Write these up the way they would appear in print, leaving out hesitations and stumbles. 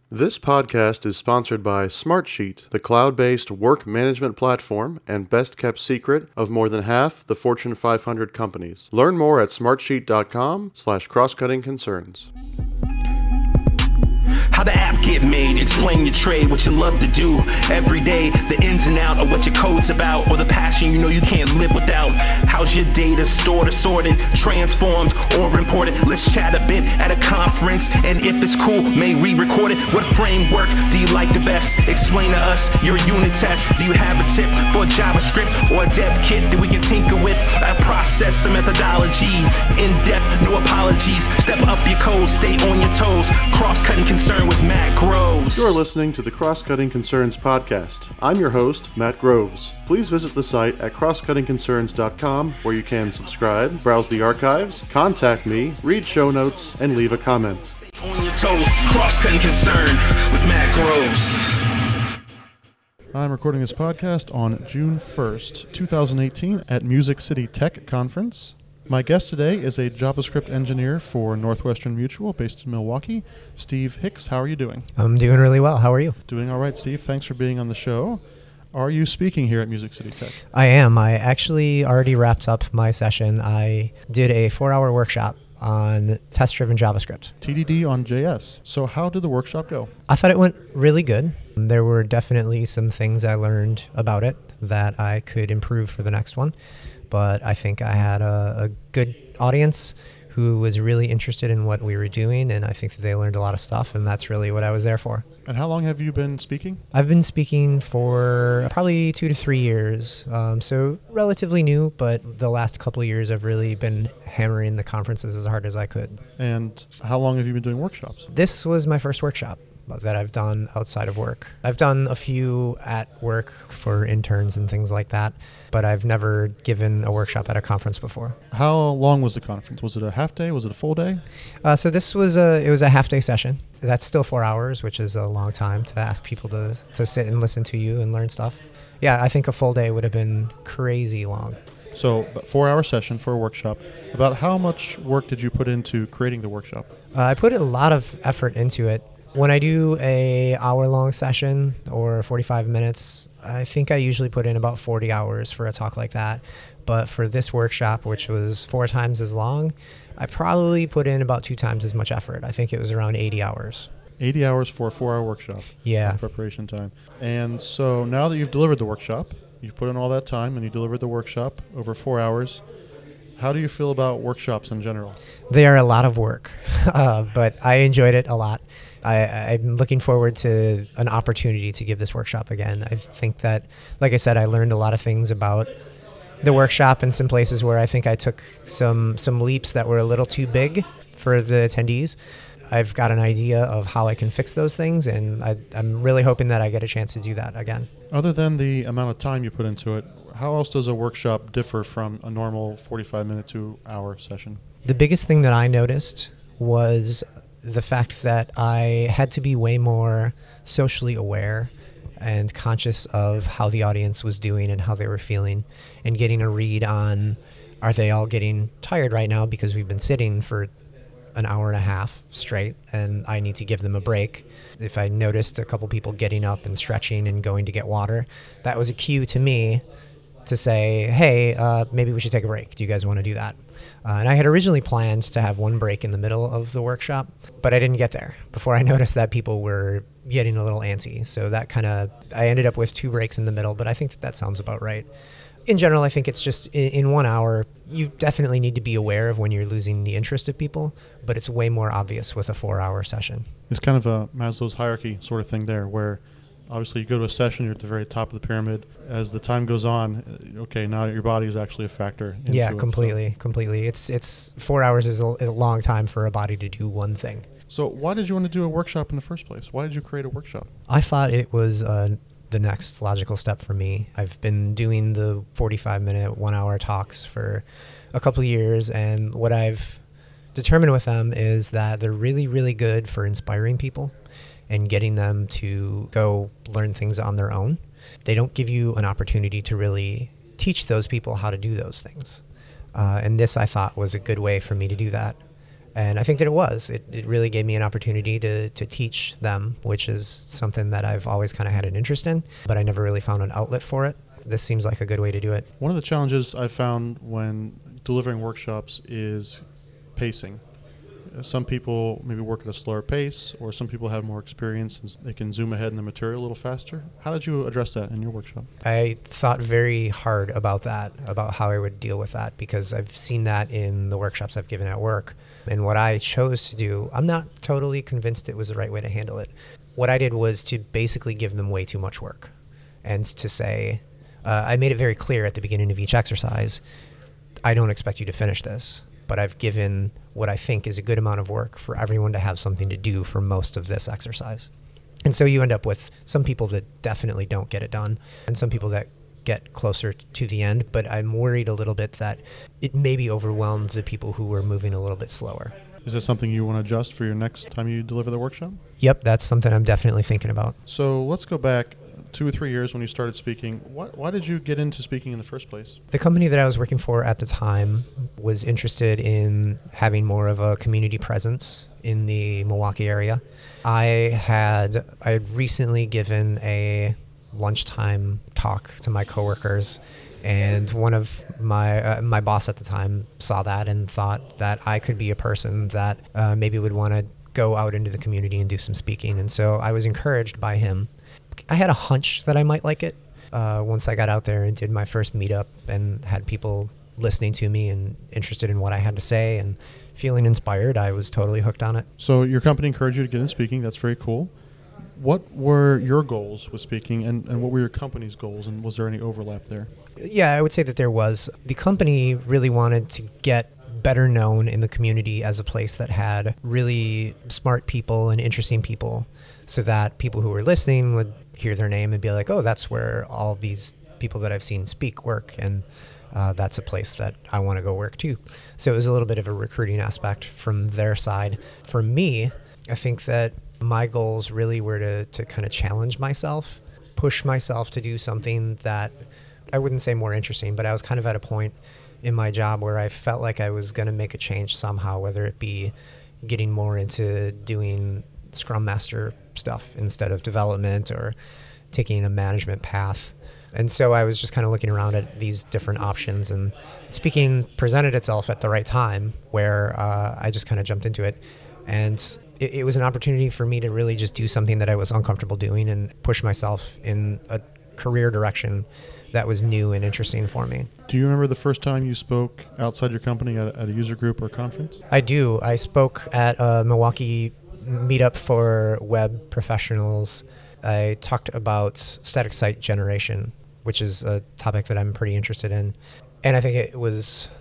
This podcast is sponsored by Smartsheet, the cloud-based work management platform and best-kept secret of more than half the Fortune 500 companies. Learn more at smartsheet.com/crosscutting-concerns. How the app get made, explain your trade, what you love to do every day, the ins and out of what your code's about, or the passion you know you can't live without. How's your data stored or sorted, transformed or imported? Let's chat a bit at a conference, and if it's cool, may re-record it. What framework do you like the best? Explain to us your unit test. Do you have a tip for JavaScript or a dev kit that we can tinker with? A process, a methodology, in-depth, no apologies. Step up your code, stay on your toes. Cross-cutting concern with Matt Groves. You're listening to the Cross-Cutting Concerns podcast. I'm your host, Matt Groves. Please visit the site at crosscuttingconcerns.com where you can subscribe, browse the archives, contact me, read show notes, and leave a comment. On your toes, Cross-Cutting Concern with Matt Groves. I'm recording this podcast on June 1st, 2018 at Music City Tech Conference. My guest today is a JavaScript engineer for Northwestern Mutual based in Milwaukee, Steve Hicks. How are you doing? I'm doing really well. How are you? Doing all right, Steve. Thanks for being on the show. Are you speaking here at Music City Tech? I am. I actually already wrapped up my session. I did a 4-hour workshop on test-driven JavaScript. TDD on JS. So how did the workshop go? I thought it went really good. There were definitely some things I learned about it that I could improve for the next one. But I think I had a good audience who was really interested in what we were doing, and I think that they learned a lot of stuff, and that's really what I was there for. And how long have you been speaking? I've been speaking for probably 2 to 3 years, so relatively new, but the last couple of years I've really been hammering the conferences as hard as I could. And how long have you been doing workshops? This was my first workshop that I've done outside of work. I've done a few at work for interns and things like that, but I've never given a workshop at a conference before. How long was the conference? Was it a half day? Was it a full day? So this was it was a half day session. That's still 4 hours, which is a long time to ask people to sit and listen to you and learn stuff. Yeah, I think a full day would have been crazy long. So, 4-hour session for a workshop. About how much work did you put into creating the workshop? I put a lot of effort into it. When I do a hour-long session or 45 minutes, I think I usually put in about 40 hours for a talk like that. But for this workshop, which was 4 times as long, I probably put in about 2 times as much effort. I think it was around 80 hours. 80 hours for a 4-hour workshop. Yeah. Preparation time. And so now that you've delivered the workshop, you've put in all that time and you delivered the workshop over 4 hours, how do you feel about workshops in general? They are a lot of work, but I enjoyed it a lot. I'm looking forward to an opportunity to give this workshop again. I think that, like I said, I learned a lot of things about the workshop and some places where I think I took some leaps that were a little too big for the attendees. I've got an idea of how I can fix those things, and I'm really hoping that I get a chance to do that again. Other than the amount of time you put into it, how else does a workshop differ from a normal 45-minute to hour session? The biggest thing that I noticed was the fact that I had to be way more socially aware and conscious of how the audience was doing and how they were feeling, and getting a read on, are they all getting tired right now because we've been sitting for an hour and a half straight and I need to give them a break. If I noticed a couple people getting up and stretching and going to get water, that was a cue to me to say, hey, maybe we should take a break. Do you guys want to do that? And I had originally planned to have 1 break in the middle of the workshop, but I didn't get there before I noticed that people were getting a little antsy. So that I ended up with 2 breaks in the middle, but I think that sounds about right. In general, I think it's just in 1 hour, you definitely need to be aware of when you're losing the interest of people, but it's way more obvious with a 4-hour session. It's kind of a Maslow's hierarchy sort of thing there, where obviously you go to a session, you're at the very top of the pyramid. As the time goes on, okay, now your body is actually a factor. Yeah, completely. It's 4 hours is a long time for a body to do one thing. So why did you want to do a workshop in the first place? Why did you create a workshop? I thought it was the next logical step for me. I've been doing the 45-minute, 1-hour talks for a couple of years, and what I've determined with them is that they're really, really good for inspiring people and getting them to go learn things on their own. They don't give you an opportunity to really teach those people how to do those things. And this, I thought, was a good way for me to do that. And I think that it was. It really gave me an opportunity to teach them, which is something that I've always kind of had an interest in, but I never really found an outlet for it. This seems like a good way to do it. One of the challenges I found when delivering workshops is pacing. Some people maybe work at a slower pace, or some people have more experience and they can zoom ahead in the material a little faster. How did you address that in your workshop? I thought very hard about that, about how I would deal with that, because I've seen that in the workshops I've given at work. And what I chose to do, I'm not totally convinced it was the right way to handle it. What I did was to basically give them way too much work and to say, I made it very clear at the beginning of each exercise, I don't expect you to finish this, but I've given what I think is a good amount of work for everyone to have something to do for most of this exercise. And so you end up with some people that definitely don't get it done and some people that get closer to the end, but I'm worried a little bit that it maybe overwhelmed the people who were moving a little bit slower. Is that something you want to adjust for your next time you deliver the workshop? Yep, that's something I'm definitely thinking about. So let's go back 2 or 3 years when you started speaking. Why did you get into speaking in the first place? The company that I was working for at the time was interested in having more of a community presence in the Milwaukee area. I had recently given a lunchtime talk to my coworkers, and one of my boss at the time saw that and thought that I could be a person that maybe would want to go out into the community and do some speaking. And so I was encouraged by him. I had a hunch that I might like it once I got out there and did my first meetup and had people listening to me and interested in what I had to say and feeling inspired. I was totally hooked on it. So your company encouraged you to get in speaking. That's very cool. What were your goals with speaking, and what were your company's goals, and was there any overlap there? Yeah, I would say that there was. The company really wanted to get better known in the community as a place that had really smart people and interesting people, so that people who were listening would hear their name and be like, oh, that's where all these people that I've seen speak work, and that's a place that I want to go work too. So it was a little bit of a recruiting aspect from their side. For me, I think that my goals really were to kind of challenge myself, push myself to do something that I wouldn't say more interesting, but I was kind of at a point in my job where I felt like I was going to make a change somehow, whether it be getting more into doing Scrum Master stuff instead of development or taking a management path. And so I was just kind of looking around at these different options, and speaking presented itself at the right time where I just kind of jumped into it. And it was an opportunity for me to really just do something that I was uncomfortable doing and push myself in a career direction that was new and interesting for me. Do you remember the first time you spoke outside your company at a user group or conference? I do. I spoke at a Milwaukee meetup for web professionals. I talked about static site generation, which is a topic that I'm pretty interested in. And I think it was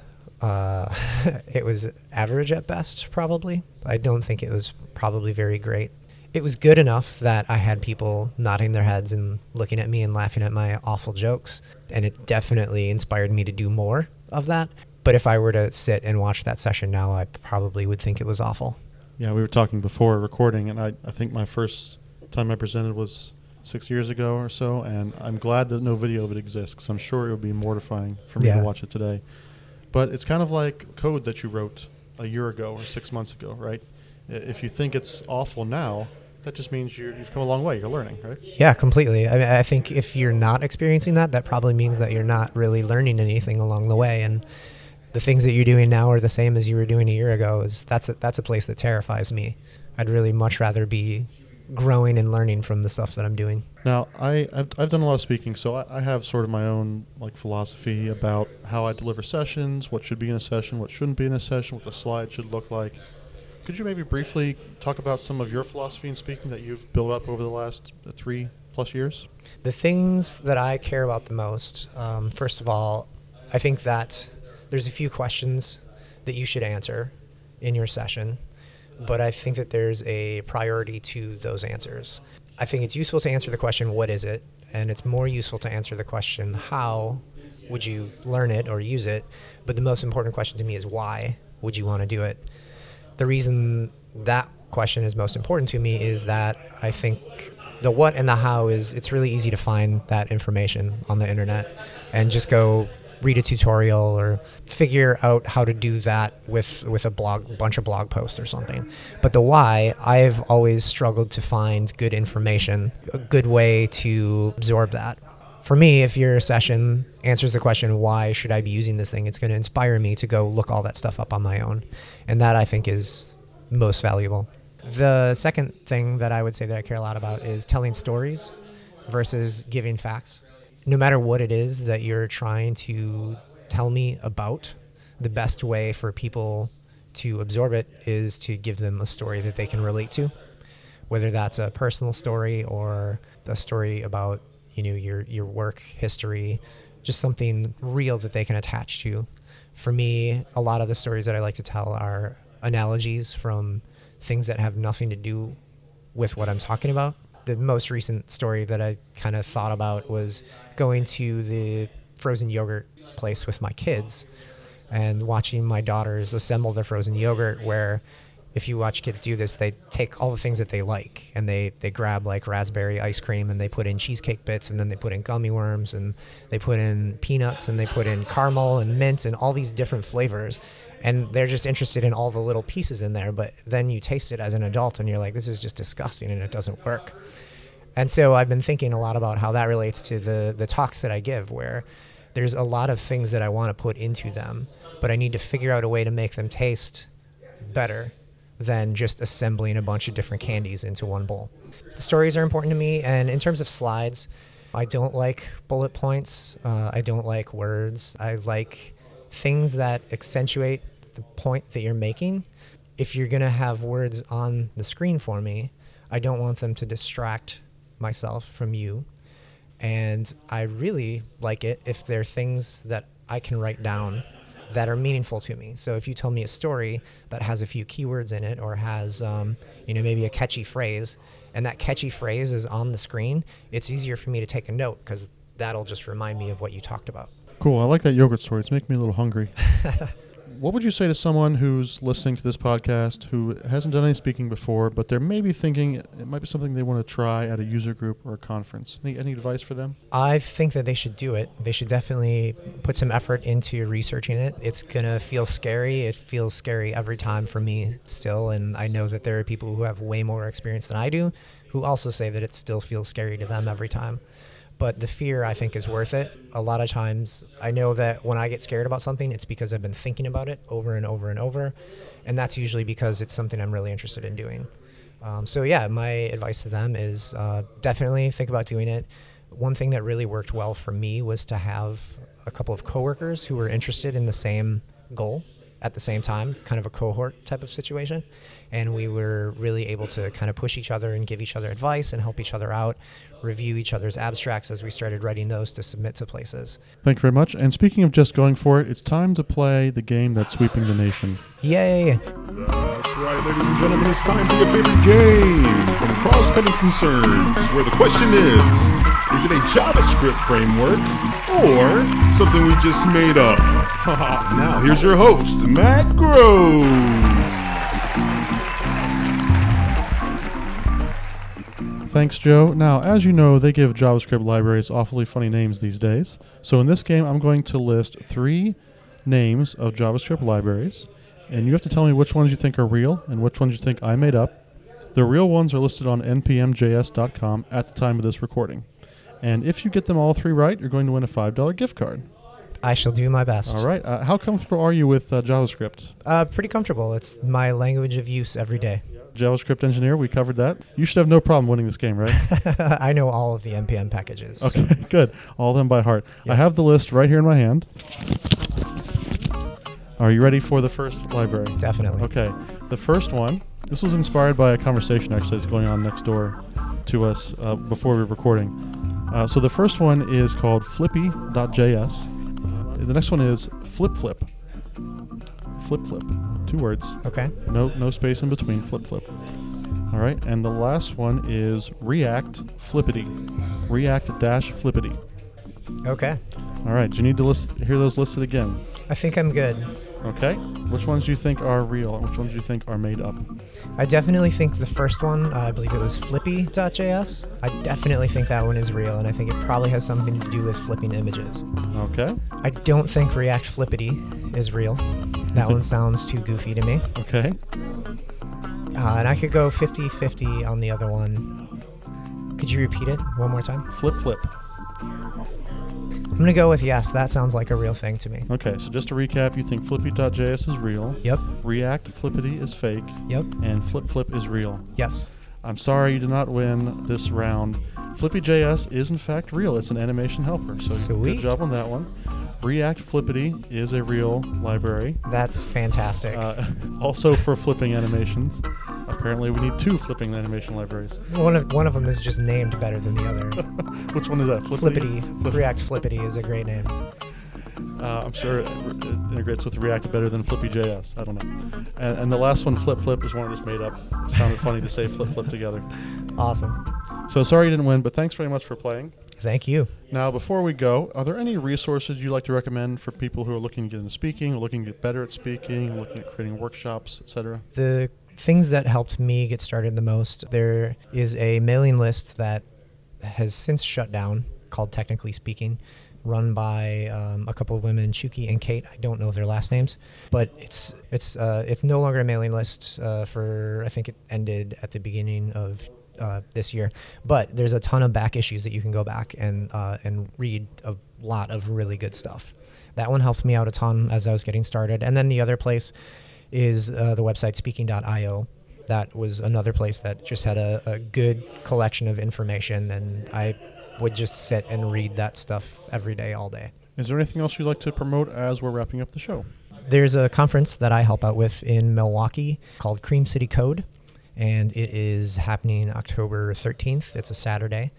average at best, probably. I don't think it was probably very great. It was good enough that I had people nodding their heads and looking at me and laughing at my awful jokes, and it definitely inspired me to do more of that. But if I were to sit and watch that session now, I probably would think it was awful. Yeah, we were talking before recording, and I think my first time I presented was 6 years ago or so, and I'm glad that no video of it exists, because I'm sure it would be mortifying for me to watch it today. But it's kind of like code that you wrote a year ago or 6 months ago, right? If you think it's awful now, that just means you've come a long way. You're learning, right? Yeah, completely. I mean, I think if you're not experiencing that, that probably means that you're not really learning anything along the way. And the things that you're doing now are the same as you were doing a year ago. That's a place that terrifies me. I'd really much rather be growing and learning from the stuff that I'm doing. Now, I've done a lot of speaking, so I have sort of my own philosophy about how I deliver sessions, what should be in a session, what shouldn't be in a session, what the slide should look like. Could you maybe briefly talk about some of your philosophy in speaking that you've built up over the last 3+ years? The things that I care about the most, first of all, I think that there's a few questions that you should answer in your session, but I think that there's a priority to those answers. I think it's useful to answer the question, what is it? And it's more useful to answer the question, how would you learn it or use it? But the most important question to me is, why would you want to do it? The reason that question is most important to me is that I think the what and the how it's really easy to find that information on the internet and just go read a tutorial or figure out how to do that with a bunch of blog posts or something. But the why, I've always struggled to find good information, a good way to absorb that. For me, if your session answers the question, why should I be using this thing, it's going to inspire me to go look all that stuff up on my own. And that, I think, is most valuable. The second thing that I would say that I care a lot about is telling stories versus giving facts. No matter what it is that you're trying to tell me about, the best way for people to absorb it is to give them a story that they can relate to, whether that's a personal story or a story about your work history, just something real that they can attach to. For me, a lot of the stories that I like to tell are analogies from things that have nothing to do with what I'm talking about. The most recent story that I kind of thought about was going to the frozen yogurt place with my kids and watching my daughters assemble their frozen yogurt, where if you watch kids do this, they take all the things that they like and they grab like raspberry ice cream and they put in cheesecake bits, and then they put in gummy worms, and they put in peanuts, and they put in caramel and mint and all these different flavors. And they're just interested in all the little pieces in there. But then you taste it as an adult and you're like, this is just disgusting and it doesn't work. And so I've been thinking a lot about how that relates to the talks that I give, where there's a lot of things that I want to put into them, but I need to figure out a way to make them taste better than just assembling a bunch of different candies into one bowl. The stories are important to me, and in terms of slides, I don't like bullet points. I don't like words. I like things that accentuate the point that you're making. If you're going to have words on the screen for me, I don't want them to distract myself from you. And I really like it if they're things that I can write down that are meaningful to me. So if you tell me a story that has a few keywords in it, or has maybe a catchy phrase, and that catchy phrase is on the screen, it's easier for me to take a note because that'll just remind me of what you talked about. Cool. I like that yogurt story. It's making me a little hungry. What would you say to someone who's listening to this podcast who hasn't done any speaking before, but they're maybe thinking it might be something they want to try at a user group or a conference? Any advice for them? I think that they should do it. They should definitely put some effort into researching it. It's going to feel scary. It feels scary every time for me still, and I know that there are people who have way more experience than I do who also say that it still feels scary to them every time. But the fear, I think, is worth it. A lot of times, I know that when I get scared about something, it's because I've been thinking about it over and over and over. And that's usually because it's something I'm really interested in doing. My advice to them is definitely think about doing it. One thing that really worked well for me was to have a couple of coworkers who were interested in the same goal at the same time, kind of a cohort type of situation. And we were really able to kind of push each other and give each other advice and help each other out, review each other's abstracts as we started writing those to submit to places. Thank you very much. And speaking of just going for it, it's time to play the game that's sweeping the nation. Yay! That's right, ladies and gentlemen, it's time for your favorite game from Cross-Cutting Concerns, where the question is it a JavaScript framework or something we just made up? Now, here's your host, Matt Grove. Thanks, Joe. Now, as you know, they give JavaScript libraries awfully funny names these days. So in this game, I'm going to list 3 names of JavaScript libraries, and you have to tell me which ones you think are real and which ones you think I made up. The real ones are listed on npmjs.com at the time of this recording. And if you get them all 3 right, you're going to win a $5 gift card. I shall do my best. All right. How comfortable are you with JavaScript? Pretty comfortable. It's my language of use every day. JavaScript engineer, we covered that. You should have no problem winning this game, right? I know all of the NPM packages. Okay, so. Good. All of them by heart. Yes. I have the list right here in my hand. Are you ready for the first library? Definitely. Okay. The first one, this was inspired by a conversation actually that's going on next door to us before we were recording. So the first one is called flippy.js. The next one is flip-flip. Flip-flip. 2 words. Okay. No space in between. Flip-flip. All right. And the last one is React Flippity. React-Flippity. Okay. All right. Do you need to hear those listed again? I think I'm good. Okay. Which ones do you think are real and which ones do you think are made up? I definitely think the first one, I believe it was Flippy.js. I definitely think that one is real, and I think it probably has something to do with flipping images. Okay. I don't think React Flippity is real. That one sounds too goofy to me. Okay. And I could go 50-50 on the other one. Could you repeat it one more time? Flip. I'm going to go with yes. That sounds like a real thing to me. Okay, so just to recap, you think Flippy.js is real. Yep. React Flippity is fake. Yep. And Flip is real. Yes. I'm sorry you did not win this round. Flippy.js is in fact real. It's an animation helper. So Sweet. Good job on that one. React Flippity is a real library. That's fantastic. Also for flipping animations. Apparently we need 2 flipping animation libraries. One of them is just named better than the other. Which one is that? Flippity. React Flippity is a great name. I'm sure it integrates with React better than Flippy.js. I don't know. And the last one, Flip, is one I just made up. It sounded funny to say flip together. Awesome. So sorry you didn't win, but thanks very much for playing. Thank you. Now, before we go, are there any resources you'd like to recommend for people who are looking to get into speaking, or looking to get better at speaking, looking at creating workshops, etc.? The things that helped me get started the most, there is a mailing list that has since shut down called Technically Speaking, run by a couple of women, Shuki and Kate. I don't know their last names, but it's no longer a mailing list for, I think it ended at the beginning of this year, but there's a ton of back issues that you can go back and read a lot of really good stuff. That one helped me out a ton as I was getting started. And then the other place is the website speaking.io. That was another place that just had a good collection of information, and I would just sit and read that stuff every day, all day. Is there anything else you'd like to promote as we're wrapping up the show? There's a conference that I help out with in Milwaukee called Cream City Code, and it is happening October 13th. It's a Saturday.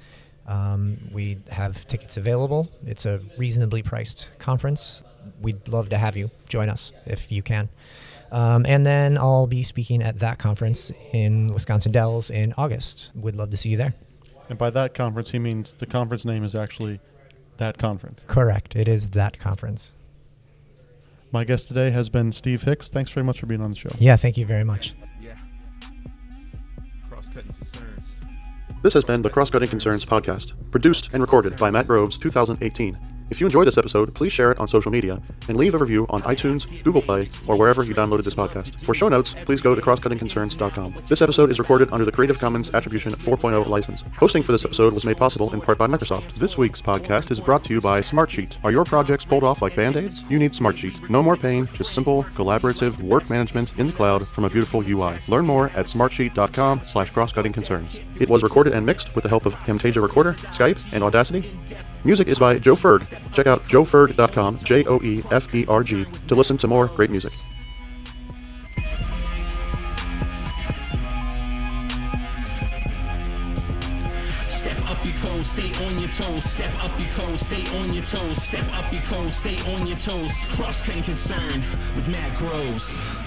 We have tickets available. It's a reasonably priced conference. We'd love to have you join us if you can. And then I'll be speaking at that conference in Wisconsin Dells in August. Would love to see you there. And by that conference, he means the conference name is actually that conference. Correct. It is that conference. My guest today has been Steve Hicks. Thanks very much for being on the show. Yeah, thank you very much. This has been the Cross-Cutting Concerns podcast, produced and recorded by Matt Groves, 2018. If you enjoyed this episode, please share it on social media and leave a review on iTunes, Google Play, or wherever you downloaded this podcast. For show notes, please go to crosscuttingconcerns.com. This episode is recorded under the Creative Commons Attribution 4.0 license. Hosting for this episode was made possible in part by Microsoft. This week's podcast is brought to you by Smartsheet. Are your projects pulled off like Band-Aids? You need Smartsheet. No more pain, just simple, collaborative work management in the cloud from a beautiful UI. Learn more at smartsheet.com/crosscuttingconcerns. It was recorded and mixed with the help of Camtasia Recorder, Skype, and Audacity. Music is by Joe Ferg. Check out joeferg.com, JOEFERG, to listen to more great music. Step up your code, stay on your toes. Step up your code, stay on your toes. Step up your code, stay on your toes. Cross-Cutting Concern with Matt Groves.